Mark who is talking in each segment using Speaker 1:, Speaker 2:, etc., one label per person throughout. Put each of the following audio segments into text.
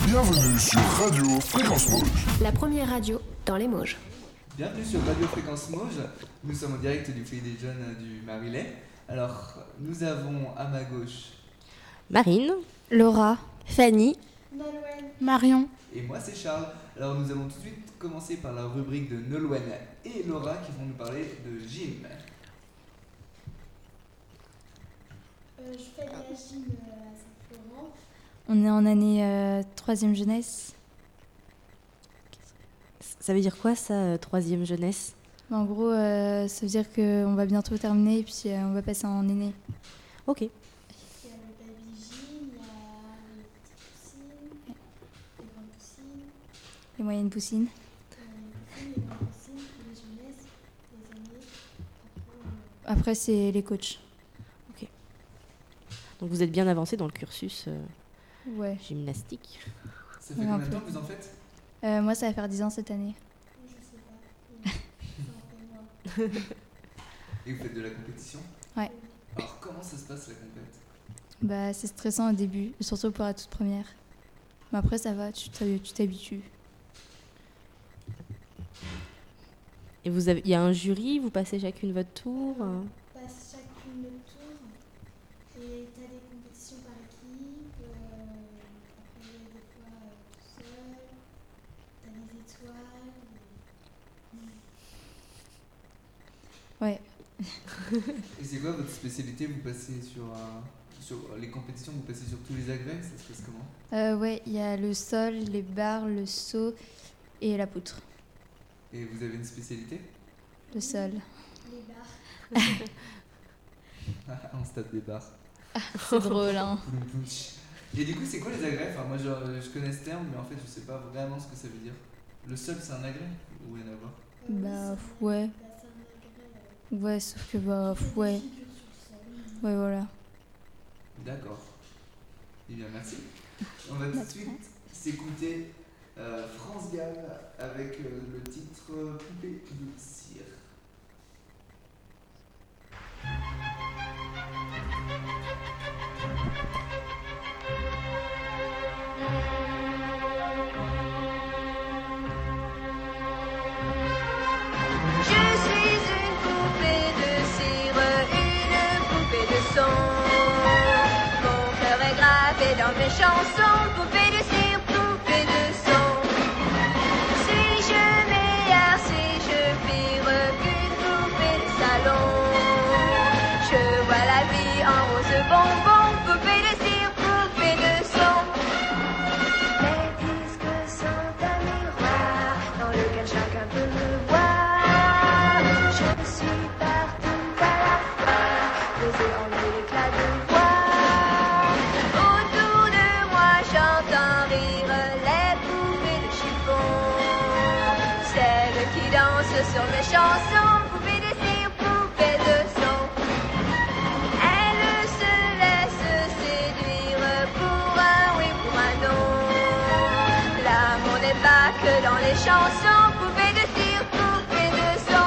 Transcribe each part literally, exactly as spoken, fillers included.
Speaker 1: Bienvenue sur Radio Fréquence Mauge.
Speaker 2: La première radio dans les Mauges.
Speaker 3: Bienvenue sur Radio Fréquence Mauge. Nous sommes en direct du Pays des Jeunes du Marilais. Alors, nous avons à ma gauche
Speaker 4: Marine,
Speaker 5: Laura, Fanny,
Speaker 6: Nolwenn,
Speaker 5: Marion.
Speaker 3: Et moi, c'est Charles. Alors, nous allons tout de suite commencer par la rubrique de Nolwenn et Laura qui vont nous parler de gym.
Speaker 6: euh, je fais de la gym euh, à Saint-Florent.
Speaker 5: On est en année euh, troisième jeunesse.
Speaker 4: ça veut dire quoi ça, euh, troisième jeunesse?
Speaker 5: En gros, euh, ça veut dire qu'on va bientôt terminer et puis euh, on va passer en aîné.
Speaker 4: Ok.
Speaker 6: Il y a le baby gym, il y a les petites poussines, les grandes poussines,
Speaker 5: Les moyennes poussines.
Speaker 6: euh, les poussines, les grandes poussines, les jeunesses, les aînés. Après, euh,
Speaker 5: Après, c'est les coachs.
Speaker 4: Donc vous êtes bien avancé dans le cursus euh,
Speaker 5: Ouais.
Speaker 4: gymnastique.
Speaker 3: Ça fait
Speaker 5: Ouais,
Speaker 3: combien
Speaker 5: un
Speaker 3: de
Speaker 5: peu.
Speaker 3: temps que vous en faites?
Speaker 5: Euh, moi, ça va faire dix ans cette année.
Speaker 6: je sais pas. Ça en fait moins.
Speaker 3: Et vous faites de la compétition?
Speaker 5: Ouais.
Speaker 3: Alors, comment ça se passe la compète?
Speaker 5: Bah, c'est stressant au début, surtout pour la toute première. Mais après, ça va, tu t'hab- tu t'habitues.
Speaker 4: Et vous avez, il y a un jury, vous passez chacune votre tour. euh.
Speaker 6: On passe chacune notre tour. Et t'as des compétitions par équipe. Euh, après, des fois euh, tout seul. T'as les étoiles.
Speaker 5: Ouais.
Speaker 3: Et c'est quoi votre spécialité? Vous passez sur, un- sur les compétitions, vous passez sur tous les agrès? Ça se passe comment?
Speaker 5: Euh, ouais, il y a le sol, les barres, le saut et la poutre.
Speaker 3: Et vous avez une spécialité?
Speaker 5: Le sol.
Speaker 6: Les barres.
Speaker 3: On se tape des barres.
Speaker 5: C'est drôle, hein.
Speaker 3: Et du coup, c'est quoi les agrès? Enfin, moi, genre, je connais ce terme, mais en fait, je sais pas vraiment ce que ça veut dire. Le sol, c'est un agrès? Ou rien à voir?
Speaker 6: Euh, oui,
Speaker 5: Bah,
Speaker 6: c'est-
Speaker 5: ouais.
Speaker 6: bah, c'est un agrès. euh,
Speaker 5: Ouais, sauf que, bah,
Speaker 6: qui fait des
Speaker 5: ouais.
Speaker 6: figures sur le sol.
Speaker 5: Ouais, voilà.
Speaker 3: D'accord. Eh bien, merci. On va tout de suite s'écouter euh, France Gall avec euh, le titre euh, Poupée de cire.
Speaker 7: Je suis une poupée de cire, une poupée de son. Mon cœur est gravé dans mes chansons, poupée de cire, poupée de son. Suis-je meilleure, suis-je pire qu'une poupée de salon? Je vois la vie en rose bonbon, poupée de cire, poupée de son. Les disques sont un miroir dans lequel chacun peut me voir. Je suis partout à la fois, posée en mille éclats de voix. Autour de moi j'entends rire les poupées de chiffon, celles qui dansent sur mes chansons, poupées de cire, poupées de son. Elles se laissent séduire pour un oui, pour un non. L'amour n'est pas que dans les chansons, poupées de cire, poupées de son.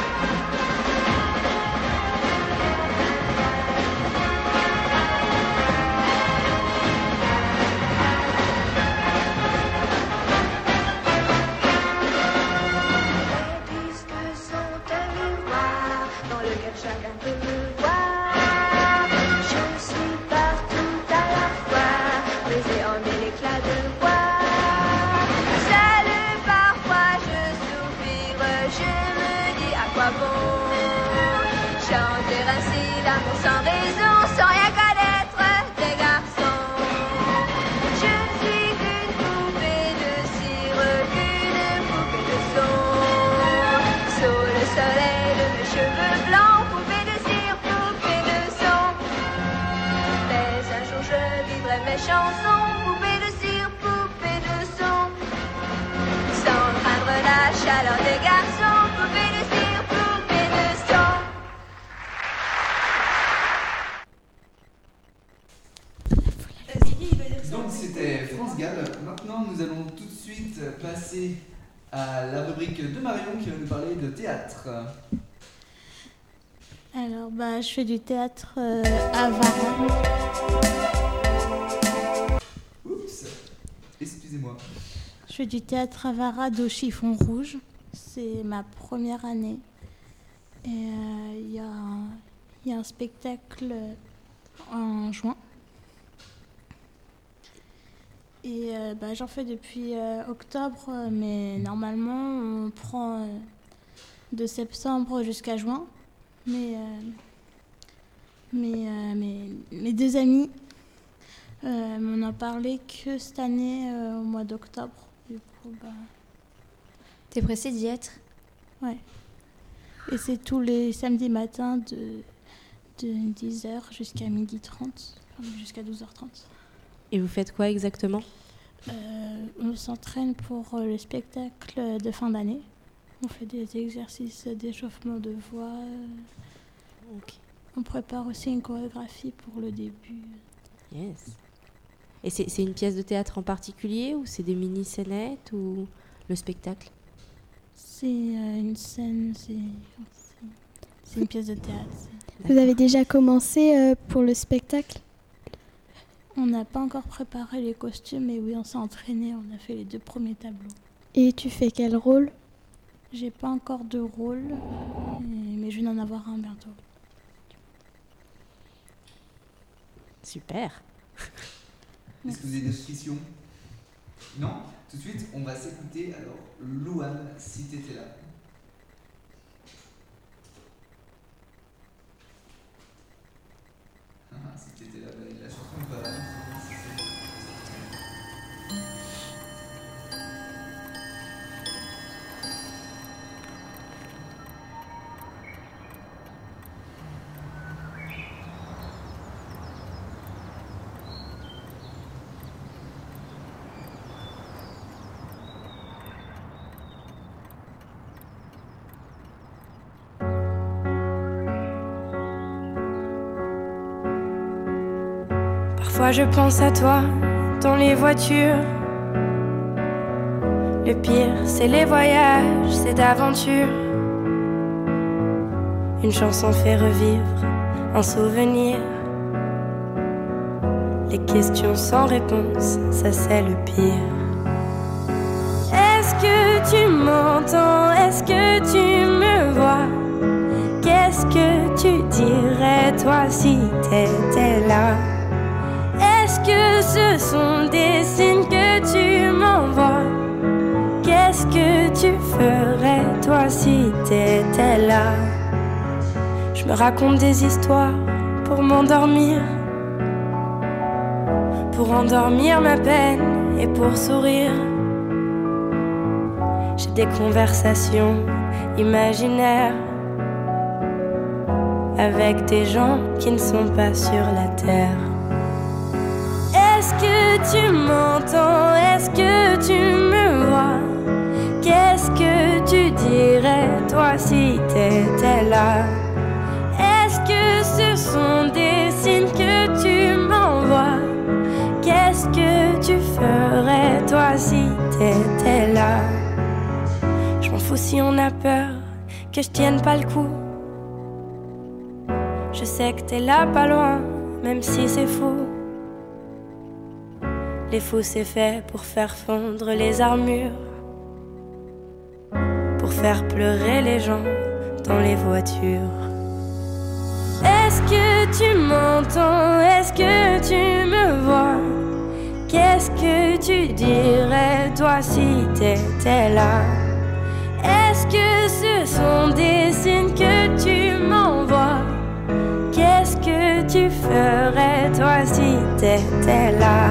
Speaker 7: Les disques sont un miroir dans lequel chacun peut me voir. Je suis partout à la fois, baisée en mille éclats de voix. Seule parfois je soupire, je me dis à quoi bon chanter ainsi l'amour sans raison, sans rien connaître des garçons. Je ne suis qu'une poupée de cire, qu'une poupée de son. Sous le soleil de mes cheveux blancs, poupée de cire, poupée de son. Mais un jour je vivrai mes chansons, poupée de cire, poupée de son. Sans craindre la chaleur des garçons, poupée de cire, poupée de son.
Speaker 3: Donc, c'était France Gall. Maintenant, nous allons tout de suite passer à la rubrique de Marion qui va nous parler de théâtre.
Speaker 8: Alors, bah, je fais du théâtre euh, à Varennes.
Speaker 3: Oups. Excusez-moi.
Speaker 8: Je fais du théâtre à Varade au chiffon rouge. C'est ma première année. Et il euh, y, y a un spectacle en juin. Et euh, bah, j'en fais depuis euh, octobre, mais normalement on prend euh, de septembre jusqu'à juin. Mais, euh, mais euh, mes, mes deux amis euh, m'en ont parlé que cette année euh, au mois d'octobre. Du coup, bah...
Speaker 5: T'es pressée d'y être?
Speaker 8: Ouais. Et c'est tous les samedis matins de, de dix heures jusqu'à midi trente, jusqu'à douze heures trente.
Speaker 4: Et vous faites quoi exactement?
Speaker 8: euh, On s'entraîne pour euh, le spectacle de fin d'année. On fait des exercices d'échauffement de voix.
Speaker 4: Okay.
Speaker 8: On prépare aussi une chorégraphie pour le début.
Speaker 4: Yes. Et c'est, c'est une pièce de théâtre en particulier ou c'est des mini-scénettes ou le spectacle?
Speaker 8: C'est euh, une scène, c'est, c'est, c'est une pièce de théâtre. C'est...
Speaker 9: Vous avez déjà commencé euh, pour le spectacle?
Speaker 8: On n'a pas encore préparé les costumes, mais oui, on s'est entraîné, on a fait les deux premiers tableaux.
Speaker 9: Et tu fais quel rôle?
Speaker 8: J'ai pas encore de rôle, mais je vais en avoir un bientôt.
Speaker 4: Super.
Speaker 3: Est-ce que vous avez des questions? Non? Tout de suite, on va s'écouter alors Louane, si t'étais là. Ah, si t'étais là, la chanson va.
Speaker 10: Parfois je pense à toi dans les voitures. Le pire, c'est les voyages, c'est d'aventure. Une chanson fait revivre un souvenir. Les questions sans réponse, ça c'est le pire. Est-ce que tu m'entends? Est-ce que tu me vois? Qu'est-ce que tu dirais toi si t'étais là? Est-ce que ce sont des signes que tu m'envoies? Qu'est-ce que tu ferais toi si t'étais là? Je me raconte des histoires pour m'endormir, pour endormir ma peine et pour sourire. J'ai des conversations imaginaires avec des gens qui ne sont pas sur la terre. Est-ce que tu m'entends? Est-ce que tu me vois? Qu'est-ce que tu dirais toi si t'étais là? Est-ce que ce sont des signes que tu m'envoies? Qu'est-ce que tu ferais toi si t'étais là? Je m'en fous si on a peur que je tienne pas le coup. Je sais que t'es là pas loin, même si c'est fou. Les fous c'est fait pour faire fondre les armures, pour faire pleurer les gens dans les voitures. Est-ce que tu m'entends? Est-ce que tu me vois? Qu'est-ce que tu dirais toi si t'étais là? Est-ce que ce sont des signes que tu m'envoies? Qu'est-ce que tu ferais toi si t'étais là?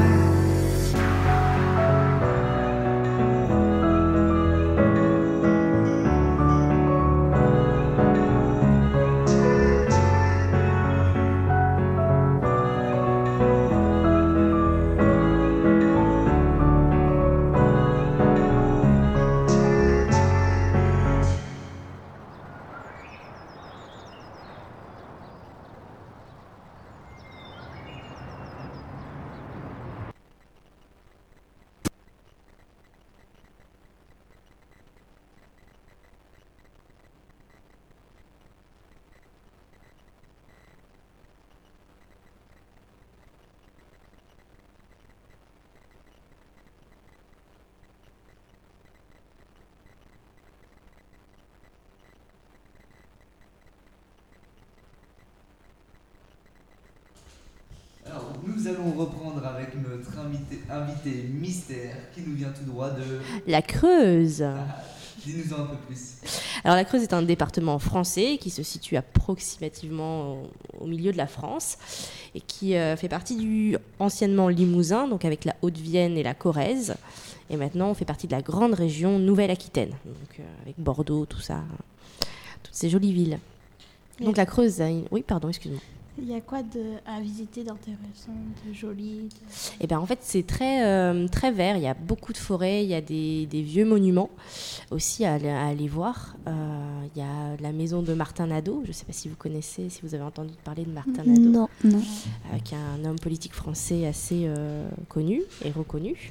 Speaker 3: nous allons reprendre avec notre invité, invité mystère qui nous vient tout droit de...
Speaker 4: La Creuse.
Speaker 3: Ah, dis-nous-en un peu plus.
Speaker 4: Alors la Creuse est un département français qui se situe approximativement au, au milieu de la France et qui euh, fait partie du anciennement Limousin, donc avec la Haute-Vienne et la Corrèze. Et maintenant, on fait partie de la grande région Nouvelle-Aquitaine, donc euh, avec Bordeaux, tout ça, toutes ces jolies villes.
Speaker 8: Et
Speaker 4: Donc la Creuse, a une... oui, pardon, excuse-moi.
Speaker 8: il y a quoi de, à visiter d'intéressant, de joli de...
Speaker 4: Eh ben, en fait, c'est très, euh, très vert. Il y a beaucoup de forêts, il y a des, des vieux monuments aussi à, aller- à aller voir. Euh, il y a la maison de Martin Nadeau. Je ne sais pas si vous connaissez, si vous avez entendu parler de Martin Nadeau,
Speaker 9: Non, non.
Speaker 4: euh, qui est un homme politique français assez euh, connu et reconnu.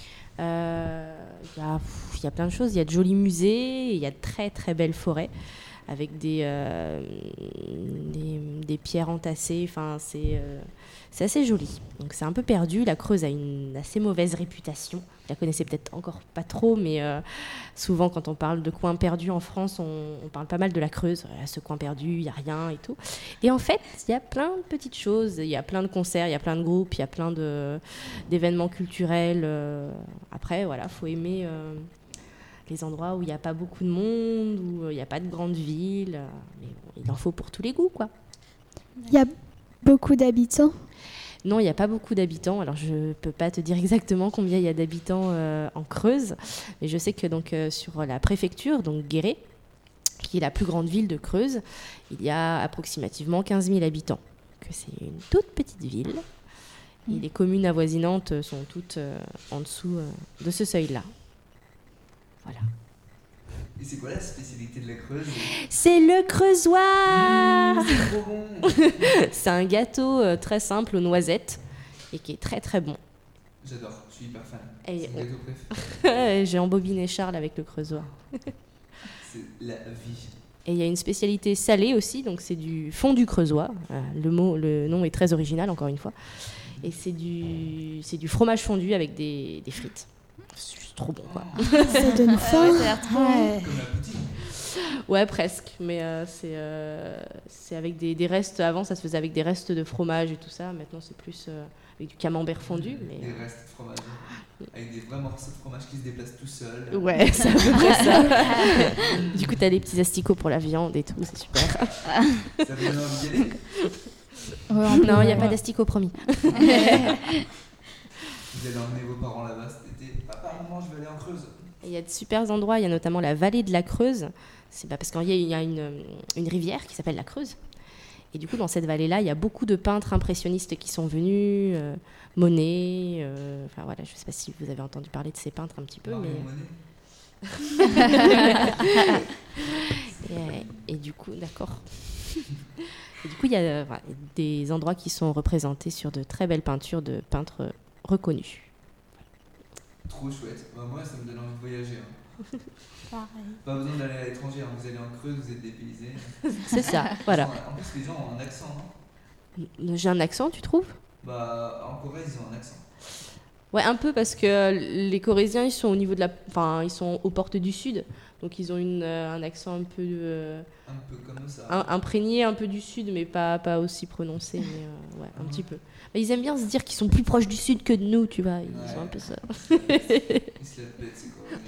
Speaker 4: Euh, Il y a, pff, il y a plein de choses. Il y a de jolis musées, il y a de très très belles forêts avec des, euh, des, des pierres entassées. Enfin, c'est, euh, c'est assez joli. Donc c'est un peu perdu. La Creuse a une assez mauvaise réputation. Je la connaissais peut-être encore pas trop, mais euh, souvent quand on parle de coins perdus en France, on, on parle pas mal de la Creuse. À ce coin perdu, il n'y a rien et tout. Et en fait, il y a plein de petites choses. Il y a plein de concerts, il y a plein de groupes, il y a plein de, d'événements culturels. Euh, après, voilà, faut aimer... Euh, les endroits où il n'y a pas beaucoup de monde, où il n'y a pas de grandes villes. euh, Mais bon, il en faut pour tous les goûts, quoi.
Speaker 9: Il y a beaucoup d'habitants.
Speaker 4: Non, il n'y a pas beaucoup d'habitants. Alors, je ne peux pas te dire exactement combien il y a d'habitants euh, en Creuse. Mais je sais que donc, euh, sur la préfecture, donc Guéret, qui est la plus grande ville de Creuse, il y a approximativement quinze mille habitants. Que c'est une toute petite ville. Et les communes avoisinantes sont toutes euh, en dessous euh, de ce seuil-là. Voilà.
Speaker 3: Et c'est quoi la spécialité de la Creuse?
Speaker 4: C'est le creusoir.
Speaker 3: Mmh, c'est trop bon.
Speaker 4: C'est un gâteau euh, très simple aux noisettes et qui est très très bon.
Speaker 3: J'adore, je suis hyper fan.
Speaker 4: Et
Speaker 3: C'est mon
Speaker 4: on-
Speaker 3: gâteau préféré.
Speaker 4: J'ai embobiné Charles avec le creusoir.
Speaker 3: C'est la vie.
Speaker 4: Et il y a une spécialité salée aussi, donc c'est du fondu creusois. Euh, le, mot, le nom est très original, encore une fois. Et c'est du, c'est du fromage fondu avec des, des frites. C'est juste trop bon, quoi.
Speaker 9: Ça donne faim.
Speaker 8: Ouais, ça a l'air trop bon.
Speaker 3: Comme la poutine.
Speaker 4: Ouais, presque. Mais euh, c'est, euh, c'est avec des, des restes. Avant, ça se faisait avec des restes de fromage et tout ça. Maintenant, c'est plus euh, avec du camembert fondu. Mais...
Speaker 3: Des restes de fromage. Avec des vrais morceaux de fromage qui se déplacent tout seuls.
Speaker 4: Ouais, c'est à peu près ça. Du coup, t'as les petits asticots pour la viande et tout, c'est super.
Speaker 3: Ça vous donne envie d'y aller?
Speaker 5: Ouais, on peut-
Speaker 4: Non, il n'y a
Speaker 5: ouais.
Speaker 4: pas d'asticots promis.
Speaker 3: Vous allez emmener vos parents là-bas cet été. Papa, maman, je vais aller en Creuse.
Speaker 4: Il y a de super endroits, il y a notamment la vallée de la Creuse. C'est pas parce qu'il y a, il y a une, une rivière qui s'appelle la Creuse. Et du coup, dans cette vallée-là, il y a beaucoup de peintres impressionnistes qui sont venus. euh, Monet, euh, enfin voilà, je ne sais pas si vous avez entendu parler de ces peintres un petit peu.
Speaker 3: Marion
Speaker 4: Mais...
Speaker 3: Monet.
Speaker 4: et, euh, et du coup, d'accord. Et du coup, il y a euh, voilà, des endroits qui sont représentés sur de très belles peintures de peintres reconnus.
Speaker 3: Trop chouette. Bah, moi, ça me donne envie de voyager. Hein.
Speaker 8: Pareil.
Speaker 3: Pas besoin d'aller à l'étranger. Hein. Vous allez en Creuse, vous êtes dépaysés.
Speaker 4: C'est ça, voilà.
Speaker 3: En plus, les gens ont un accent. Hein.
Speaker 4: J'ai un accent, tu trouves ?
Speaker 3: Bah, en Corée, ils ont un accent.
Speaker 4: Ouais, un peu parce que les Corésiens, ils sont au niveau de la, enfin, ils sont aux portes du sud, donc ils ont une, euh, un accent un peu euh,
Speaker 3: Un peu comme ça.
Speaker 4: un- imprégné, un peu du sud, mais pas pas aussi prononcé, mais euh, ouais, un
Speaker 3: Mhm.
Speaker 4: petit peu. Mais ils aiment bien se dire qu'ils sont plus proches du sud que de nous, tu vois. Ils
Speaker 3: Ouais.
Speaker 4: ont un peu ça.
Speaker 3: Ils se la pètent, c'est quoi.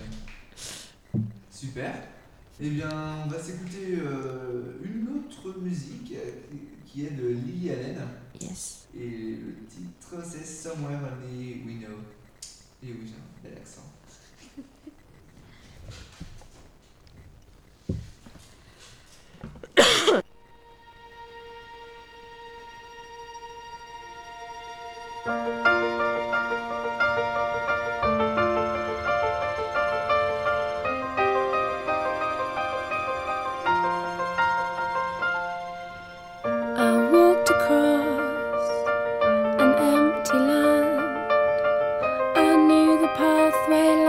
Speaker 3: Super. Eh bien, on va s'écouter euh, une autre musique euh, qui- qui est de Lily Allen.
Speaker 4: Yes.
Speaker 3: Et le titre, c'est Somewhere Only We Know. Et oui, j'ai un bel accent.
Speaker 10: I walked across an empty land. I knew the pathway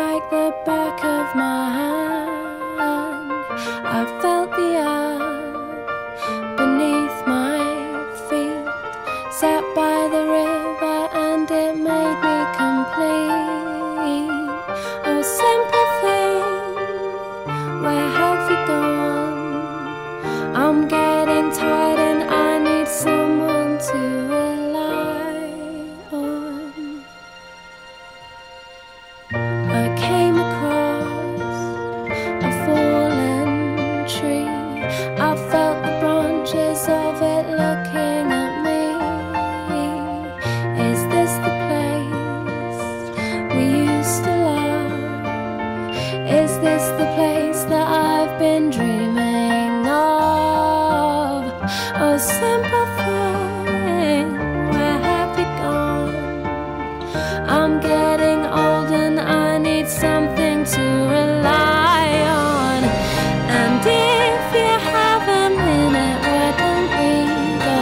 Speaker 10: this the place that I've been dreaming of? Oh, simple thing, where have you gone? I'm getting old and I need something to rely on. And if you have a minute, why don't we go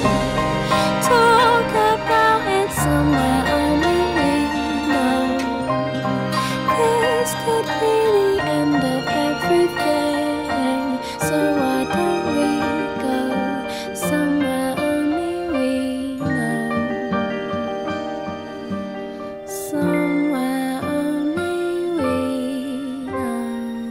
Speaker 10: talk about it somewhere only we know? This could be the end of everything, so why don't we go somewhere only we know? Somewhere only we know.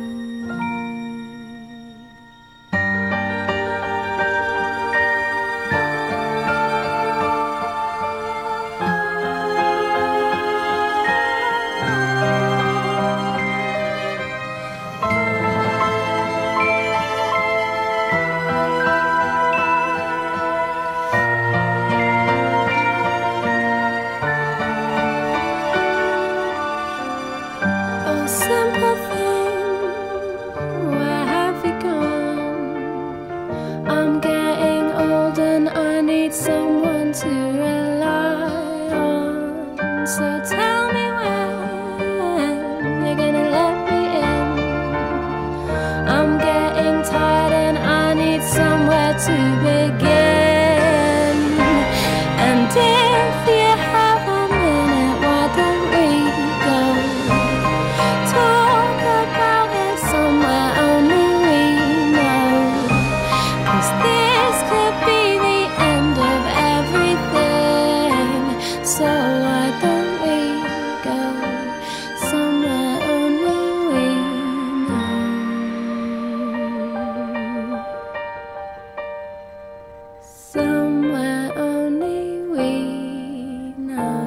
Speaker 10: Oh, simple thing, where have you gone? I'm getting old and I need someone to rely on. So tell me when you're gonna let me in. I'm getting tired and I need somewhere to begin. And if you have a minute, why don't we go talk about it somewhere only we know? 'Cause this could be the end of everything, so why don't we go somewhere only we know? Somewhere only we know.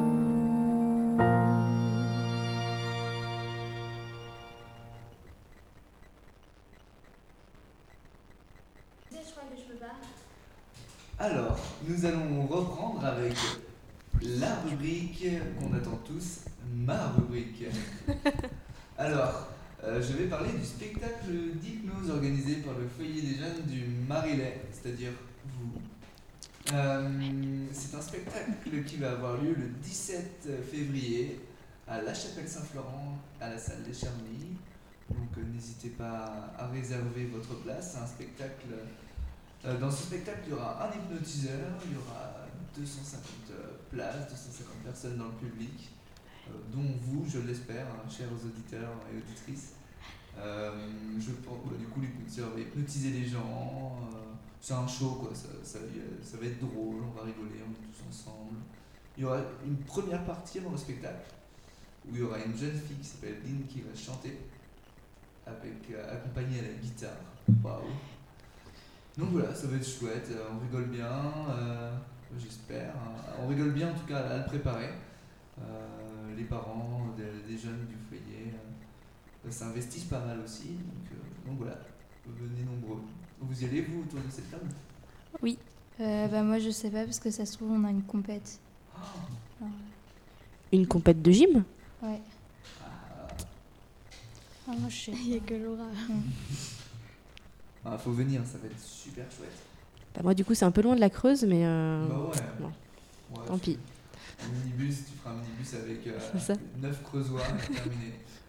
Speaker 3: Alors, nous allons reprendre avec la rubrique qu'on attend tous, ma rubrique. Alors, euh, je vais parler du spectacle d'hypnose organisé par le foyer des jeunes du Marilais, c'est-à-dire vous. Euh, c'est un spectacle qui va avoir lieu le dix-sept février à La Chapelle-Saint-Florent, à la salle des Charmilles. Donc euh, n'hésitez pas à réserver votre place. C'est un spectacle. Euh, dans ce spectacle, il y aura un hypnotiseur, il y aura deux cent cinquante places, deux cent cinquante personnes dans le public, euh, dont vous, je l'espère, hein, chers auditeurs et auditrices. Euh, je pense, bah, du coup, l'hypnotiseur va hypnotiser les gens. Euh, c'est un show, quoi. Ça, ça, ça va être drôle, on va rigoler, on est tous ensemble. Il y aura une première partie avant le spectacle où il y aura une jeune fille qui s'appelle Lynn qui va chanter, avec, euh, accompagnée à la guitare. Waouh! Donc voilà, ça va être chouette, euh, on rigole bien, euh, j'espère. Hein. On rigole bien en tout cas à le préparer. Euh, les parents des, des jeunes du foyer euh, s'investissent pas mal aussi. Donc, euh, donc voilà, venez nombreux. Vous y allez vous autour de cette table?
Speaker 5: Oui. Euh, bah moi je sais pas parce que ça se trouve on a une compète.
Speaker 3: Oh.
Speaker 4: Une compète de gym?
Speaker 5: Ouais.
Speaker 3: Ah.
Speaker 8: Ah, moi, je sais.
Speaker 9: Il n'y a que Laura.
Speaker 3: Ah, faut venir, ça va être super chouette.
Speaker 4: Bah, moi, du coup, c'est un peu loin de la Creuse, mais. Euh...
Speaker 3: Bah ouais.
Speaker 4: Bon.
Speaker 3: Ouais,
Speaker 4: Tant
Speaker 3: tu-
Speaker 4: pis.
Speaker 3: Un minibus, tu feras un minibus avec euh,
Speaker 4: C'est ça.
Speaker 3: neuf creusois et terminé.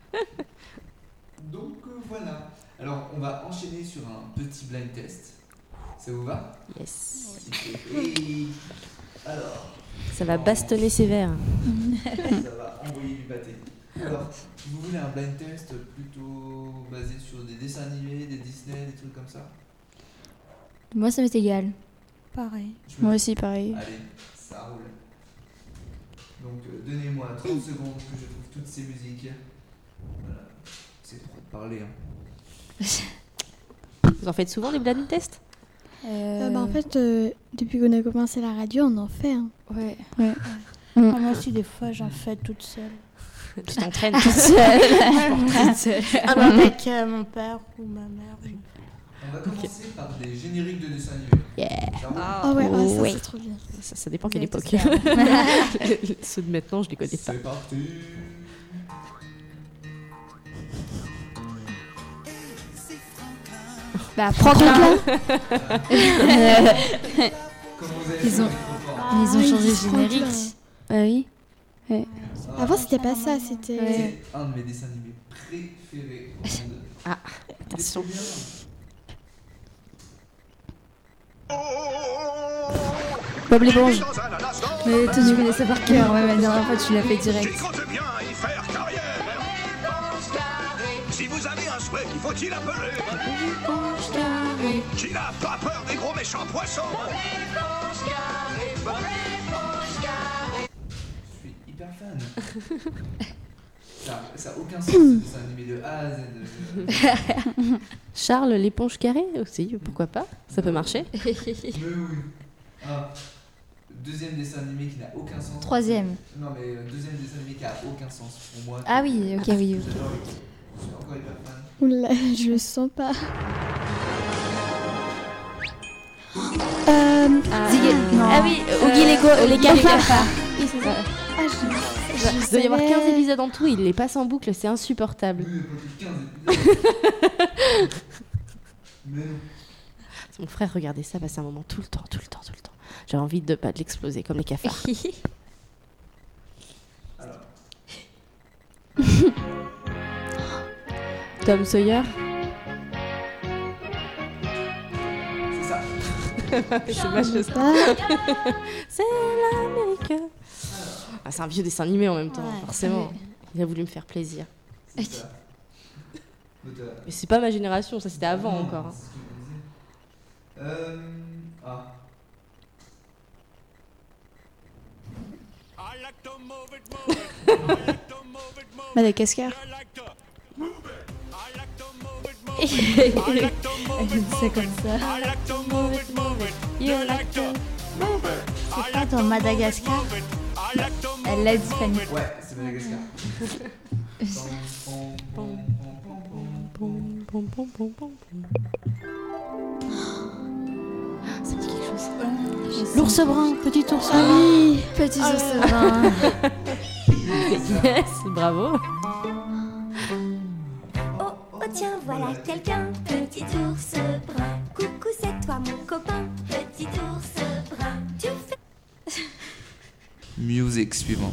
Speaker 3: Donc euh, voilà. Alors on va enchaîner sur un petit blind test. Ça vous va?
Speaker 4: Yes.
Speaker 3: Et alors,
Speaker 4: Ça va bastonner sévère.
Speaker 3: ça va envoyer du pâté. Alors, vous voulez un blind test plutôt basé sur des dessins animés, des Disney, des trucs comme ça?
Speaker 5: Moi ça m'est égal.
Speaker 8: Pareil.
Speaker 3: Je me-
Speaker 5: Moi aussi pareil.
Speaker 3: Allez, ça roule. Donc euh, donnez-moi trente secondes que je trouve toutes ces musiques. Voilà. C'est trop de parler. Hein.
Speaker 4: Vous en faites souvent des blind tests?
Speaker 9: Euh, bah, en fait, euh, depuis qu'on a commencé la radio, on en fait. Hein.
Speaker 5: Ouais.
Speaker 9: Ouais.
Speaker 8: Ah, moi aussi, des fois, j'en fais toute seule.
Speaker 4: Tu t'entraînes
Speaker 5: Toute seule. Toute seule.
Speaker 8: Ah, bah, avec euh, mon père ou ma mère. je-
Speaker 3: On va commencer par des génériques de dessins animés.
Speaker 4: Yeah.
Speaker 3: Ça roule?
Speaker 9: Ah ouais, ah, ça
Speaker 4: Oui.
Speaker 9: c'est trop bien.
Speaker 4: Ça, ça dépend quelle
Speaker 5: Vous
Speaker 4: époque.
Speaker 5: allez tous
Speaker 4: Ceux de maintenant, je les connais pas.
Speaker 3: C'est parti.
Speaker 5: Bah, Franklin.
Speaker 3: Comment vous avez
Speaker 5: Ils
Speaker 3: fait
Speaker 5: ont-
Speaker 3: pour
Speaker 5: Ils ont
Speaker 9: oui,
Speaker 5: changé le
Speaker 9: Franklin.
Speaker 5: générique.
Speaker 8: Ah oui.
Speaker 9: Avant, c'était pas ça, c'était.
Speaker 3: C'est un de mes dessins animés préférés au monde.
Speaker 4: Ah,
Speaker 3: Il est
Speaker 4: attention.
Speaker 3: trop bien.
Speaker 5: Bob l'éponge. Mais toi, tu connais ça par cœur. Ouais, la dernière fois, tu l'as fait direct.
Speaker 11: Qui compte bien y faire carrière. Si vous avez un souhait, qu'il faut-il appeler? Qui n'a pas peur des gros méchants poissons?
Speaker 3: Je suis hyper fan. Ça ça a aucun sens ce dessin animé de A à Z.
Speaker 4: Charles l'éponge carrée aussi, pourquoi pas? Ça peut marcher.
Speaker 3: Mais oui. Ah. Deuxième dessin animé qui n'a aucun sens.
Speaker 5: Troisième.
Speaker 3: Non mais euh, deuxième dessin animé qui a aucun sens pour moi.
Speaker 5: Ah oui, ok, oui. ok.
Speaker 3: J'adore les- Je suis encore hyper fan.
Speaker 9: Oula, je le sens pas. Euh,
Speaker 4: Ah,
Speaker 5: Ziggy. Non.
Speaker 4: ah oui, Oogie les, go- les cafards.
Speaker 9: oui, c'est ça. Ah, je, je
Speaker 4: Il doit y avoir
Speaker 9: savais.
Speaker 4: quinze épisodes en tout, il les passe en boucle, c'est insupportable.
Speaker 3: Oui, il y a pas plus de quinze épisodes. Mais non.
Speaker 4: Mon frère regardait ça passer un moment tout le temps, tout le temps, tout le temps. J'avais envie de, bah, de l'exploser comme les cafards.
Speaker 3: Alors.
Speaker 4: Tom Sawyer.
Speaker 3: C'est ça.
Speaker 4: C'est ma chose.
Speaker 9: Ah,
Speaker 4: C'est l'Amérique. Ah, c'est un vieux dessin animé en même temps,
Speaker 5: Ouais,
Speaker 4: forcément.
Speaker 5: ouais.
Speaker 4: Il a voulu me faire plaisir.
Speaker 3: C'est ça. Donc, euh,
Speaker 4: Mais c'est pas ma génération, ça c'était avant
Speaker 3: non,
Speaker 4: encore. hein.
Speaker 3: c'est ce que je me disais. Euh. Ah.
Speaker 5: Madagascar. C'est comme ça.
Speaker 8: C'est pas dans Madagascar.
Speaker 5: Elle l'a dit, Fanny.
Speaker 3: Ouais, c'est Madagascar. Pom, pom, pom, pom, pom, pom.
Speaker 4: Pom, pom, pom, pom, pom. Ça me dit quelque chose.
Speaker 8: L'ours brun, petit ours
Speaker 9: ah
Speaker 8: brun.
Speaker 9: oui.
Speaker 5: Petit ours brun.
Speaker 4: Yes, bravo.
Speaker 6: Oh, oh tiens, voilà quelqu'un, petit ours brun. Coucou, c'est toi mon copain, petit ours brun. Tu fais...
Speaker 3: Musique suivante.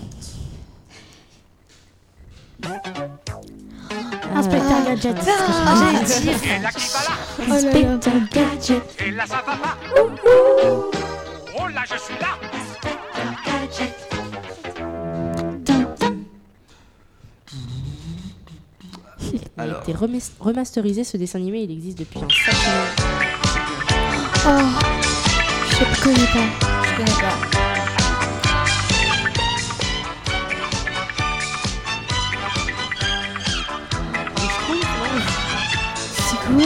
Speaker 8: Inspecteur Gadget.
Speaker 5: Ah, j'allais dire.
Speaker 11: Et là qui va là?
Speaker 9: Oh là là.
Speaker 8: Inspecteur Gadget.
Speaker 11: Et là ça va pas? Oh là je suis là!
Speaker 8: Tintin.
Speaker 4: Il a
Speaker 3: Alors.
Speaker 4: été remas- remasterisé ce dessin animé, il existe depuis un certain
Speaker 9: Oh, je ne connais pas.
Speaker 5: Je connais pas.
Speaker 9: C'est quoi?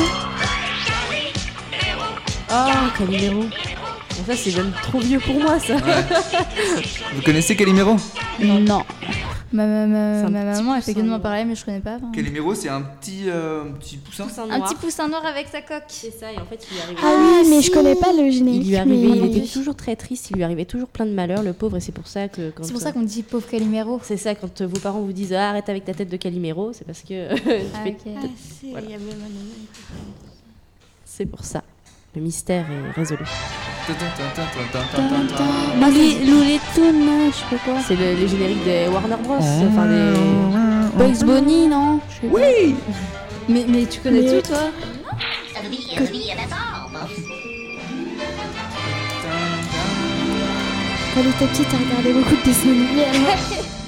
Speaker 4: Oh, Calimero. Bon, ça c'est même trop vieux pour moi ça.
Speaker 3: Vous connaissez Calimero?
Speaker 8: Non.
Speaker 5: Ma, ma, ma,
Speaker 4: C'est un
Speaker 5: ma
Speaker 4: petit
Speaker 5: maman, elle fait que de
Speaker 4: poussin
Speaker 5: m'en parler, mais je connais pas. enfin.
Speaker 3: Calimero, c'est un petit, euh, petit poussin.
Speaker 4: Poussin
Speaker 5: Un
Speaker 4: noir.
Speaker 5: petit poussin noir avec sa coque.
Speaker 4: C'est ça, et en fait il lui arrivait.
Speaker 9: Ah oui, mais
Speaker 5: si.
Speaker 9: je connais pas le générique.
Speaker 4: Il lui arrivait,
Speaker 9: mais-
Speaker 4: il était toujours très triste, il lui arrivait toujours plein de malheurs, le pauvre, et c'est pour ça que quand
Speaker 5: C'est pour ça qu'on dit pauvre Calimero.
Speaker 4: c'est ça quand euh, vos parents vous disent ah, arrête avec ta tête de Calimero, c'est parce que tu
Speaker 5: Ah,
Speaker 4: fais-
Speaker 5: ok.
Speaker 8: Ah, si,
Speaker 4: Voilà.
Speaker 8: il y avait ma nana.
Speaker 4: c'est pour ça. Le mystère est résolu.
Speaker 8: Looney Looney Tunes, je sais pas quoi.
Speaker 4: C'est le- les génériques des Warner Bros. Enfin des.
Speaker 8: Bugs Bunny, non? Je sais pas.
Speaker 3: Oui.
Speaker 5: Mais, mais tu connais
Speaker 9: Mais-
Speaker 5: tout, toi?
Speaker 9: Quand elle était petite, elle regardait beaucoup de dessins animés. alors.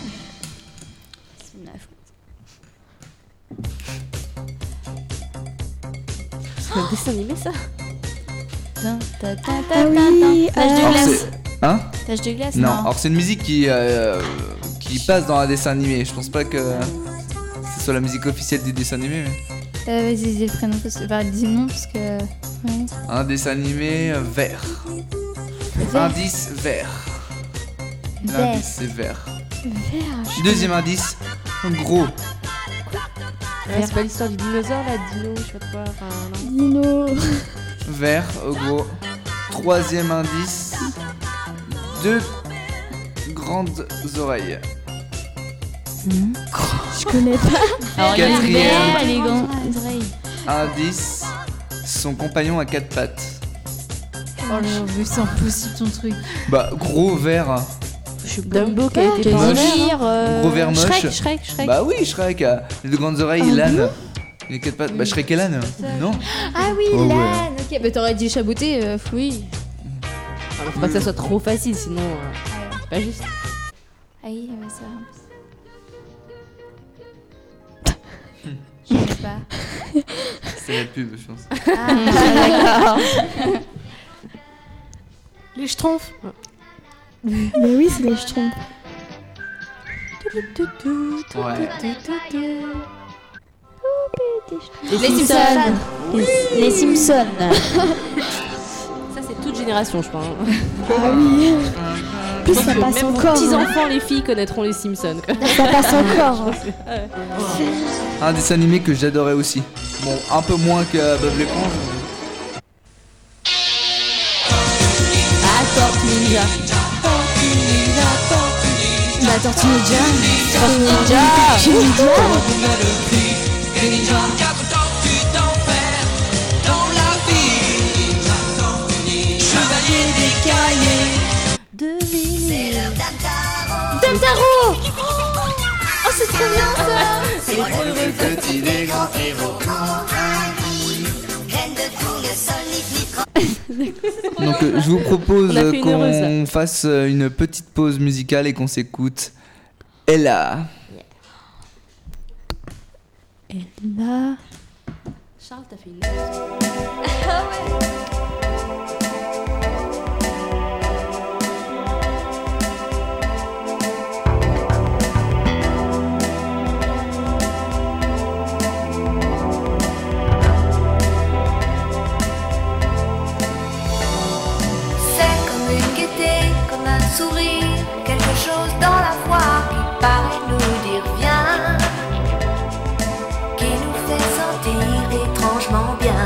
Speaker 4: C'est un dessin animé ça.
Speaker 5: Ta, ta, ta, ta,
Speaker 9: Ah
Speaker 5: ta,
Speaker 9: oui,
Speaker 5: ta. L'âge de
Speaker 9: euh,
Speaker 5: glace.
Speaker 3: c'est- Hein?
Speaker 5: L'âge de glace,
Speaker 3: Non,
Speaker 5: non.
Speaker 3: alors c'est une musique qui, euh, qui passe dans un dessin animé. Je pense pas que ce soit la musique officielle du dessin animé. Mais...
Speaker 5: Euh, vas-y, dis le prénom, parce que... Enfin, dis le nom, parce que... Ouais.
Speaker 3: Un dessin animé euh, vert.
Speaker 5: Vert.
Speaker 3: Indice vert.
Speaker 5: Vert.
Speaker 3: L'indice c'est vert.
Speaker 9: Vert.
Speaker 3: Deuxième indice, gros.
Speaker 4: Ouais, c'est pas l'histoire du dinosaure là, dino, je sais pas quoi. Enfin, non.
Speaker 9: Dino.
Speaker 3: Vert, euh, gros. Troisième indice, deux grandes oreilles.
Speaker 9: Je connais pas.
Speaker 5: Alors, il y a une
Speaker 3: Quatrième.
Speaker 5: vert, elle est grande.
Speaker 3: Indice, son compagnon à quatre pattes.
Speaker 5: Oh non, mais c'est impossible ton truc.
Speaker 3: Bah, gros vert.
Speaker 4: Dumbo qui a été
Speaker 3: Moche.
Speaker 4: peint euh,
Speaker 3: Gros vert moche.
Speaker 4: Shrek, Shrek, Shrek.
Speaker 3: Bah oui, Shrek. euh, Les deux grandes oreilles et
Speaker 5: Ah
Speaker 3: l'âne.
Speaker 5: bon
Speaker 3: Les quatre pattes. Bah, Shrek et l'âne. Non.
Speaker 12: Ah oui,
Speaker 3: Oh, ouais.
Speaker 12: l'âne. Ok, bah t'aurais dit chaboté, euh, oui.
Speaker 4: Alors, faut pas que ça soit trop facile, sinon euh, c'est pas juste.
Speaker 5: Ah oui, ouais, ça. Je sais pas.
Speaker 3: C'est la pub, je pense.
Speaker 5: Ah, d'accord.
Speaker 8: Les schtroumpfs.
Speaker 9: Mais oui, c'est les schtroumpfs.
Speaker 3: Ouais.
Speaker 12: Les Simpsons.
Speaker 4: Les Simpsons. Ça, c'est toute génération, je crois. hein.
Speaker 9: Ah oui. Plus ça
Speaker 4: Même
Speaker 9: passe
Speaker 4: vos
Speaker 9: encore.
Speaker 4: petits
Speaker 9: hein.
Speaker 4: enfants, les filles connaîtront les Simpsons. quoi.
Speaker 9: Ça passe encore. hein.
Speaker 3: Un dessin animé que j'adorais aussi. Bon, un peu moins que Bob l'éponge.
Speaker 4: Ah, Tortue Ninja.
Speaker 5: La tortue ninja.
Speaker 4: Tortue Ninja.
Speaker 12: Tantaro. Oh, c'est trop bien ça.
Speaker 3: Les petits, les grands héros. Donc euh, je vous propose
Speaker 4: On a fait
Speaker 3: euh,
Speaker 4: une
Speaker 3: qu'on
Speaker 4: heureuse,
Speaker 3: fasse euh, une petite pause musicale et qu'on s'écoute Ella.
Speaker 4: Ella. Charles, t'as fait une heureuse.
Speaker 12: Ah ouais.
Speaker 7: C'est comme une gaieté, comme un sourire, quelque chose dans la voix qui paraît nous dire viens, qui nous fait sentir étrangement bien.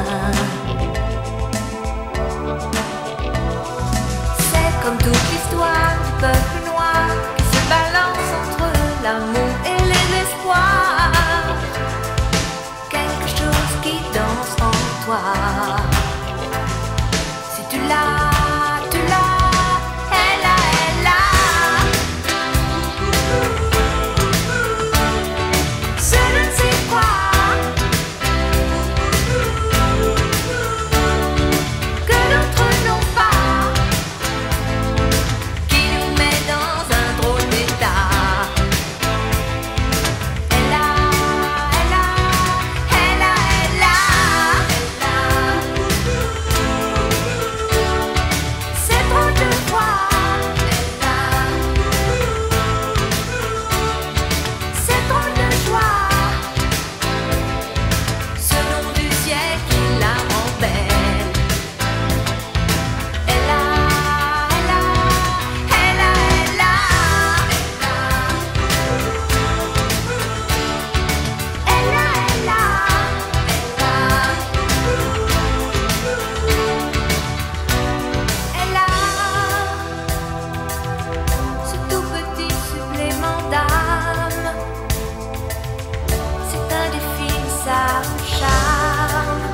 Speaker 7: C'est comme toute l'histoire du peuple noir qui se balance entre l'amour et les espoirs, quelque chose qui danse en toi. Si tu l'as, tu l'as, elle a, elle a. Je ne sais quoi que d'autres n'ont pas, qui nous met dans un drôle d'état. Elle a, elle a, elle a, elle a, elle a. C'est trop de fois, elle a. C'est trop de joie. Ce nom du ciel qui la rend belle. Elle a, elle a, elle a, elle a, elle a, elle a, elle a, elle a, elle a ce tout petit supplément d'âme. C'est indéfinissable charme.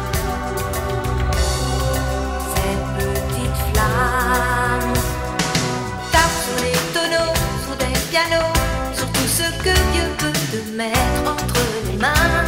Speaker 7: Cette petite flamme tape sur les tonneaux, sur des pianos, sur tout ce que Dieu peut te mettre entre les mains.